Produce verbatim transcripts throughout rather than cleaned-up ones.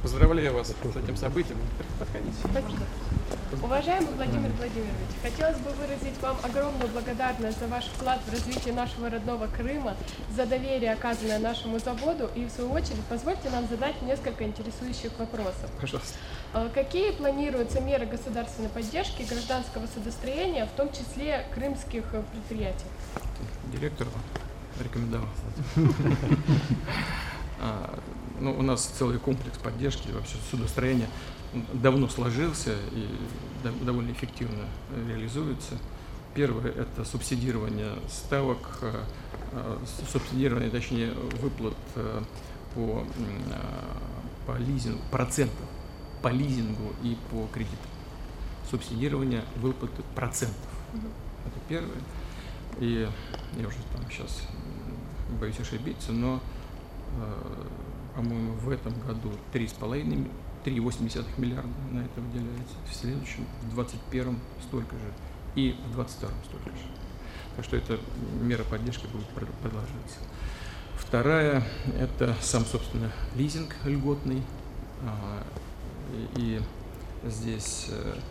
Поздравляю вас с этим событием. Подходите. Спасибо. Уважаемый Владимир Владимирович, хотелось бы выразить вам огромную благодарность за ваш вклад в развитие нашего родного Крыма, за доверие, оказанное нашему заводу, и в свою очередь позвольте нам задать несколько интересующих вопросов. Пожалуйста. Какие планируются меры государственной поддержки гражданского судостроения, в том числе крымских предприятий? Директор рекомендовал. Ну, у нас целый комплекс поддержки вообще судостроения давно сложился и довольно эффективно реализуется. Первое – это субсидирование ставок, субсидирование, точнее, выплат по, по лизингу, процентов по лизингу и по кредиту. Субсидирование выплаты процентов. Это первое. И я уже там сейчас боюсь ошибиться, но по-моему, в этом году три с половиной, три и восемь десятых миллиарда на это выделяется. В следующем, в двадцать первом столько же. И в двадцать втором столько же. Так что эта мера поддержки будет продолжаться. Вторая – это сам, собственно, лизинг льготный. И здесь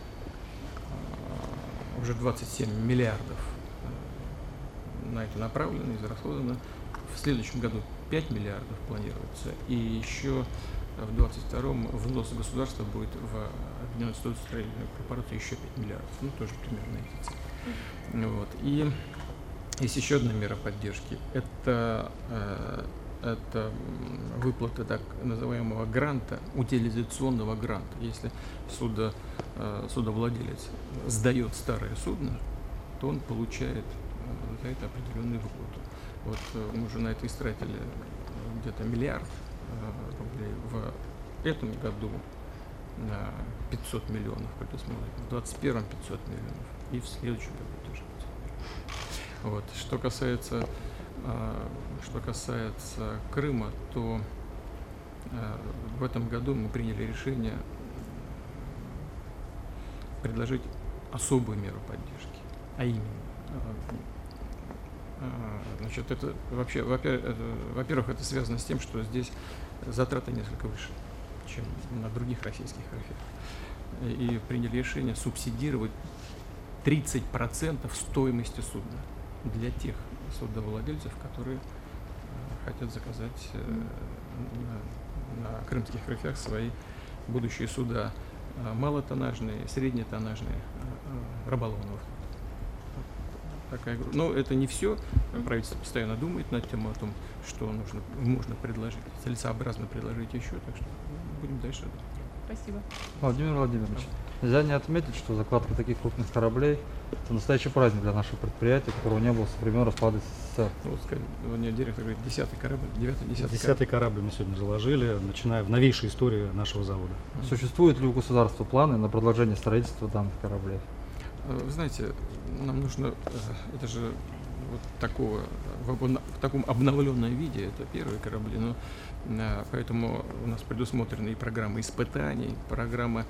уже двадцать семь миллиардов на это направлено, израсходовано. В следующем году пять миллиардов планируется, и еще в двадцать втором внос государства будет в Объединенную судостроительную корпорацию еще пять миллиардов, ну тоже примерно эти цифры. Вот. И есть еще одна мера поддержки, это, это выплата так называемого гранта, утилизационного гранта. Если судо, судовладелец сдает старое судно, то он получает за это определенную выплату. Вот мы уже на это истратили где-то миллиард рублей. В этом году пятьсот миллионов предусмотрено, в двадцать первом пятьсот миллионов и в следующем году тоже пятьсот. Вот. Что касается, что касается Крыма, то в этом году мы приняли решение предложить особую меру поддержки, а именно Значит, это вообще, во-первых, это связано с тем, что здесь затраты несколько выше, чем на других российских аэрофирмах. И приняли решение субсидировать тридцать процентов стоимости судна для тех судовладельцев, которые хотят заказать на, на крымских аэрофирмах свои будущие суда малотоннажные, среднетоннажные, рыболовного. Такая, но это не все. Правительство постоянно думает над тем, о том, что нужно, можно предложить, целесообразно предложить еще, так что будем дальше. Спасибо. Владимир Владимирович, нельзя не отметить, что закладка таких крупных кораблей – это настоящий праздник для нашего предприятия, которого не было со времен распада СССР. Ну, вот, сказать, мне директор говорит, десятый корабль, девятый, десятый. Десятый корабль мы сегодня заложили, начиная в новейшей истории нашего завода. Существуют ли у государства планы на продолжение строительства данных кораблей? Вы знаете, нам нужно, это же вот такого, в, в таком обновленном виде, это первые корабли, но поэтому у нас предусмотрены и программы испытаний, программа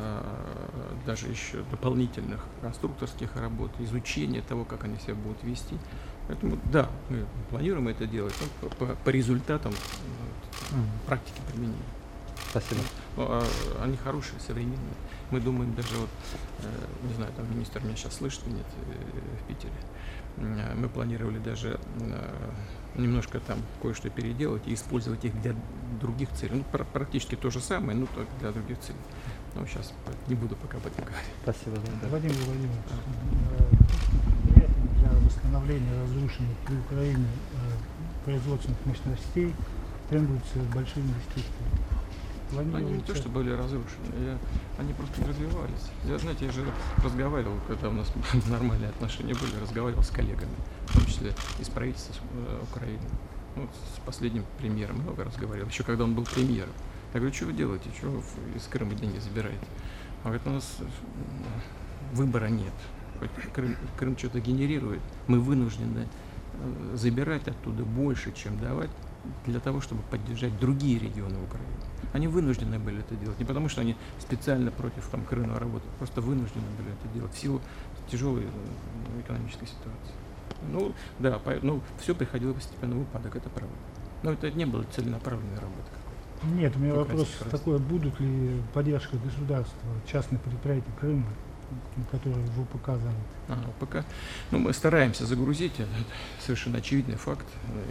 даже еще дополнительных конструкторских работ, изучения того, как они себя будут вести. Поэтому да, мы планируем это делать, но по, по результатам вот, практики применения. Спасибо. Ну, они хорошие, современные. Мы думаем даже вот, не знаю, там министр меня сейчас слышит, нет, в Питере. Мы планировали даже немножко там кое-что переделать и использовать их для других целей. Ну, практически то же самое, но только для других целей. Но сейчас не буду пока об этом говорить. Спасибо. Да. Владимир Владимирович, мероприятия для восстановления разрушенных при Украине производственных мощностей требуются большие инвестиции. Они не то, что были разрушены, я, они просто не развивались. Я, знаете, я же разговаривал, когда у нас нормальные отношения были, разговаривал с коллегами, в том числе из правительства э, Украины. Ну, с последним премьером много разговаривал, еще когда он был премьером. Я говорю, что вы делаете, что вы из Крыма деньги забираете? Он говорит, у нас выбора нет. Хоть Крым, Крым что-то генерирует, мы вынуждены забирать оттуда больше, чем давать, для того, чтобы поддержать другие регионы Украины. Они вынуждены были это делать, не потому что они специально против там, Крыма работают, просто вынуждены были это делать в силу тяжелой экономической ситуации. Ну, да, по, ну, все приходило постепенно в упадок, это правда. Но это не было целенаправленной работы какой-то. Нет, у меня Только вопрос этих раз. такой, будут ли поддержка государства частных предприятий Крыма, которые в ОПК заняты? А, ОПК. Ну, мы стараемся загрузить, это совершенно очевидный факт.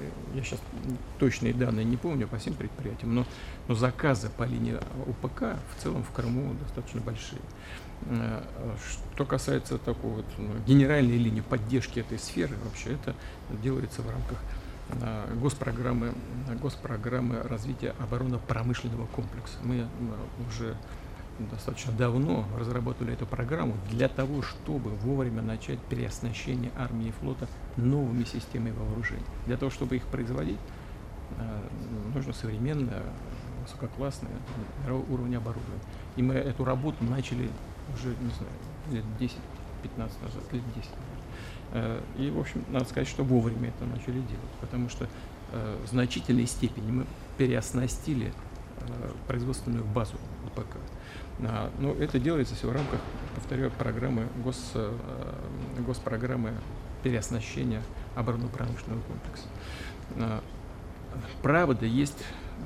Я сейчас точные данные не помню по всем предприятиям, но, но заказы по линии ОПК в целом в Крыму достаточно большие. Э, Что касается такой вот, ну, генеральной линии поддержки этой сферы, вообще это делается в рамках э, госпрограммы, госпрограммы развития оборонно-промышленного комплекса. Мы э, уже достаточно давно разработали эту программу для того, чтобы вовремя начать переоснащение армии и флота новыми системами вооружений. Для того, чтобы их производить, э, нужно современное, высококлассное, мирового уровня оборудование. И мы эту работу начали уже, не знаю, лет десять-пятнадцать назад, лет десять. Э, И, в общем, надо сказать, что вовремя это начали делать, потому что э, в значительной степени мы переоснастили э, производственную базу ОПК. А, но это делается все в рамках, повторяю, программы гос, э, госпрограммы переоснащения оборонно-промышленного комплекса. А, правда, есть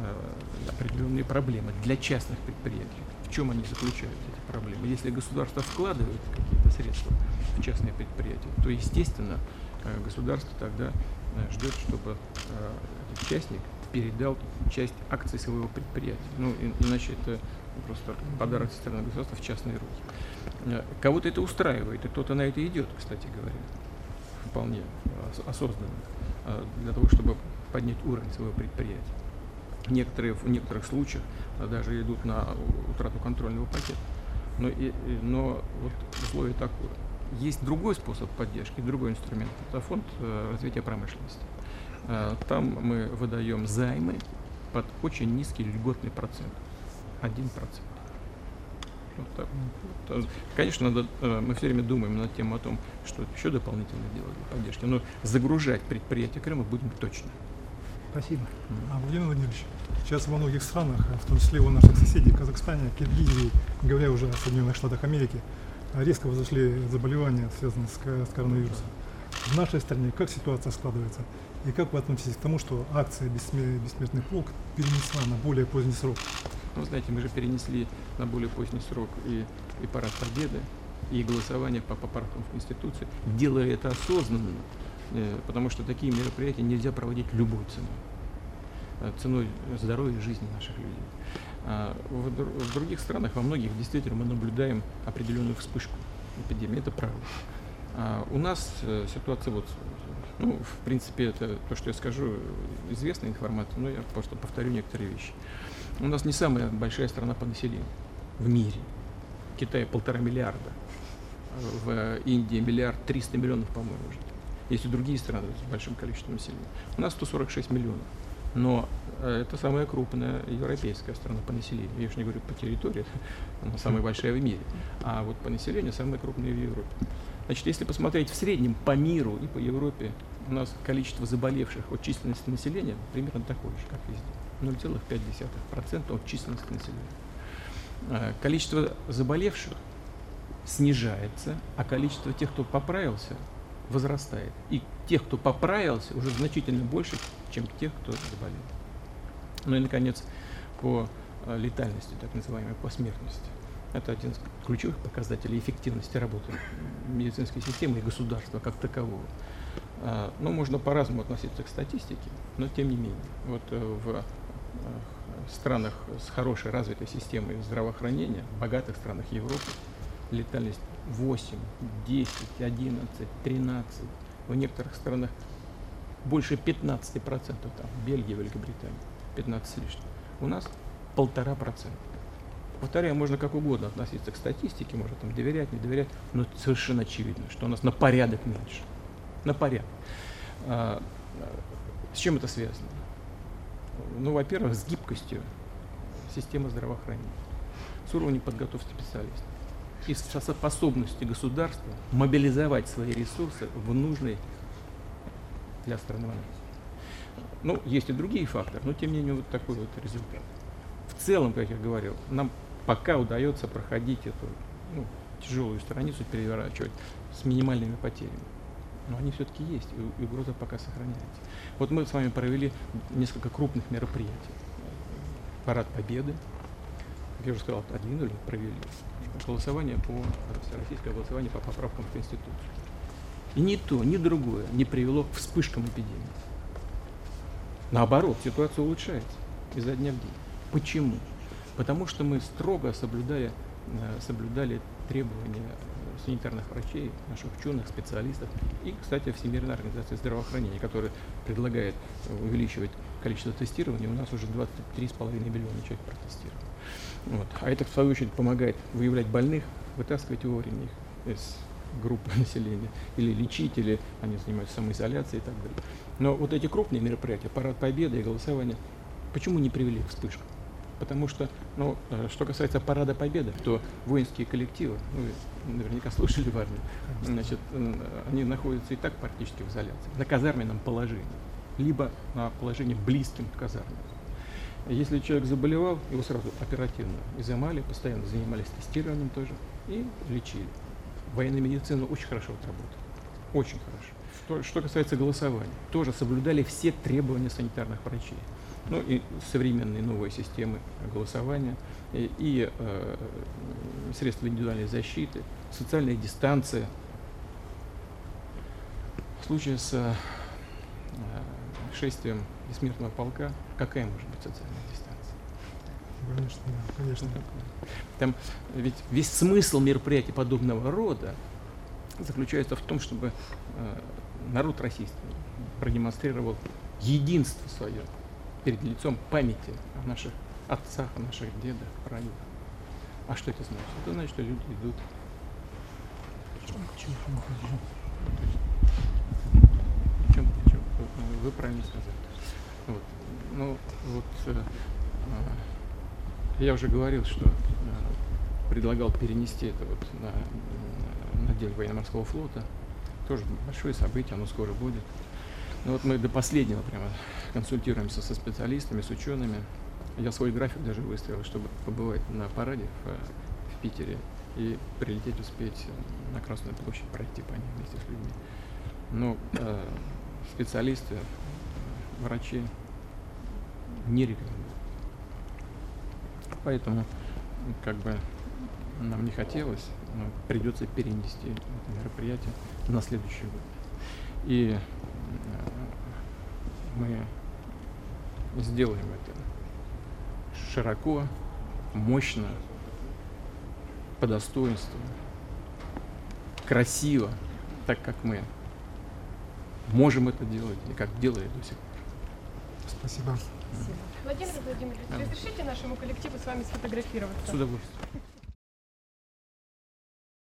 э, определенные проблемы для частных предприятий. В чем они заключаются, эти проблемы? Если государство вкладывает какие-то средства в частные предприятия, то, естественно, э, государство тогда э, ждет, чтобы э, этот частник передал часть акций своего предприятия. Ну, и, иначе это просто подарок со стороны государства в частные руки. Э, Кого-то это устраивает, и кто-то на это идет, кстати говоря, вполне ос- осознанно, э, для того, чтобы поднять уровень своего предприятия. Некоторые в некоторых случаях а, даже идут на утрату контрольного пакета. Но, и, и- но вот условие такое. Есть другой способ поддержки, другой инструмент. Это фонд э, развития промышленности. Э, Там мы выдаем займы под очень низкий льготный процент. один процент. Вот так. Вот, э, Конечно, надо, э, мы все время думаем над тем о том, что еще дополнительно делать для поддержки, но загружать предприятия Крыма будем точно. Спасибо. А, Владимир Владимирович, сейчас во многих странах, в том числе у наших соседей, Казахстане, Киргизии, не говоря уже о Соединенных Штатах Америки, резко возросли заболевания, связанные с, ко- с коронавирусом. В нашей стране как ситуация складывается? И как вы относитесь к тому, что акция «Бессме- «Бессмертный полк» перенесла на более поздний срок? Ну, знаете, мы же перенесли на более поздний срок и, и парад Победы, и голосование по поправкам в Конституции, делая это осознанно, э, потому что такие мероприятия нельзя проводить любой ценой, э, ценой здоровья и жизни наших людей. А в, дру- в других странах, во многих, действительно, мы наблюдаем определенную вспышку эпидемии, это правда. А у нас э, ситуация вот, ну, в принципе, это то, что я скажу, известная информация, но я просто повторю некоторые вещи. У нас не самая большая страна по населению в мире. В Китае полтора миллиарда, в Индии миллиард триста миллионов, по-моему, уже. Есть и другие страны с большим количеством населения. У нас сто сорок шесть миллионов. Но э, это самая крупная европейская страна по населению. Я уж не говорю по территории, она самая большая в мире. А вот по населению самая крупная в Европе. Значит, если посмотреть в среднем по миру и по Европе, у нас количество заболевших от численности населения примерно такое же, как везде. ноль целых пять десятых процента от численности населения. А, Количество заболевших снижается, а количество тех, кто поправился, возрастает. И тех, кто поправился, уже значительно больше, чем тех, кто заболел. Ну и, наконец, по а, летальности, так называемой, по смертности. Это один из ключевых показателей эффективности работы медицинской системы и государства как такового. А, Ну, можно по-разному относиться к статистике, но тем не менее. Вот э, в э, странах с хорошей развитой системой здравоохранения, в богатых странах Европы, летальность восемь, десять, одиннадцать, тринадцать, в некоторых странах больше пятнадцать процентов, там, Бельгия, Великобритания, пятнадцать с лишним. У нас полтора процента. Повторяю, можно как угодно относиться к статистике, можно там доверять, не доверять, но совершенно очевидно, что у нас на порядок меньше. На порядок. А, с чем это связано? Ну, во-первых, с гибкостью системы здравоохранения, с уровнем подготовки специалистов и со способностью государства мобилизовать свои ресурсы в нужной для страны момент. Ну, есть и другие факторы, но тем не менее вот такой вот результат. В целом, как я говорил, нам пока удается проходить эту ну, тяжелую страницу, переворачивать с минимальными потерями. Но они все-таки есть, и угроза пока сохраняется. Вот мы с вами провели несколько крупных мероприятий. парад Победы. Как я уже сказал, отодвинули, провели голосование по, всероссийское голосование по поправкам в Конституцию. И ни то, ни другое не привело к вспышкам эпидемии. Наоборот, ситуация улучшается изо дня в день. Почему? Потому что мы строго соблюдали, соблюдали требования санитарных врачей, наших ученых, специалистов и, кстати, Всемирной организации здравоохранения, которая предлагает увеличивать количество тестирования. У нас уже двадцать три с половиной миллиона человек протестировано. Вот. А это, в свою очередь, помогает выявлять больных, вытаскивать вовремя их из группы населения, или лечить, или они занимаются самоизоляцией и так далее. Но вот эти крупные мероприятия, парад Победы и голосование, почему не привели к вспышкам? Потому что, ну, что касается парада Победы, то воинские коллективы, ну, вы наверняка слушали в армии, значит, они находятся и так практически в изоляции, на казарменном положении, либо на положении близким к казарме. Если человек заболевал, его сразу оперативно изымали, постоянно занимались тестированием тоже и лечили. Военная медицина очень хорошо отработала, очень хорошо. Что, что касается голосования, тоже соблюдали все требования санитарных врачей. Ну и современные новые системы голосования, и, и э, средства индивидуальной защиты, социальная дистанция. В случае с э, шествием бессмертного полка, какая может быть социальная дистанция? Конечно, да, конечно. Там ведь весь смысл мероприятий подобного рода заключается в том, чтобы э, народ российский продемонстрировал единство свое перед лицом памяти о наших отцах, о наших дедах, прадедах. А что это значит? Это значит, что люди идут. Чем, чем? Вы, вы правильно сказали. Вот. Ну, вот, э, э, я уже говорил, что э, предлагал перенести это вот на, на День военно-морского флота. Тоже большое событие, оно скоро будет. Но вот мы до последнего прямо консультируемся со специалистами, с учеными. Я свой график даже выставил, чтобы побывать на параде в, в Питере и прилететь успеть на Красную площадь, пройти по ней вместе с людьми. Но э, специалисты, врачи не рекомендуют. Поэтому как бы нам не хотелось, но придется перенести это мероприятие на следующий год. И мы сделаем это широко, мощно, по достоинству, красиво, так как мы можем это делать и как делали до сих пор. Спасибо. Владимир Владимирович, разрешите нашему коллективу с вами сфотографироваться? С удовольствием.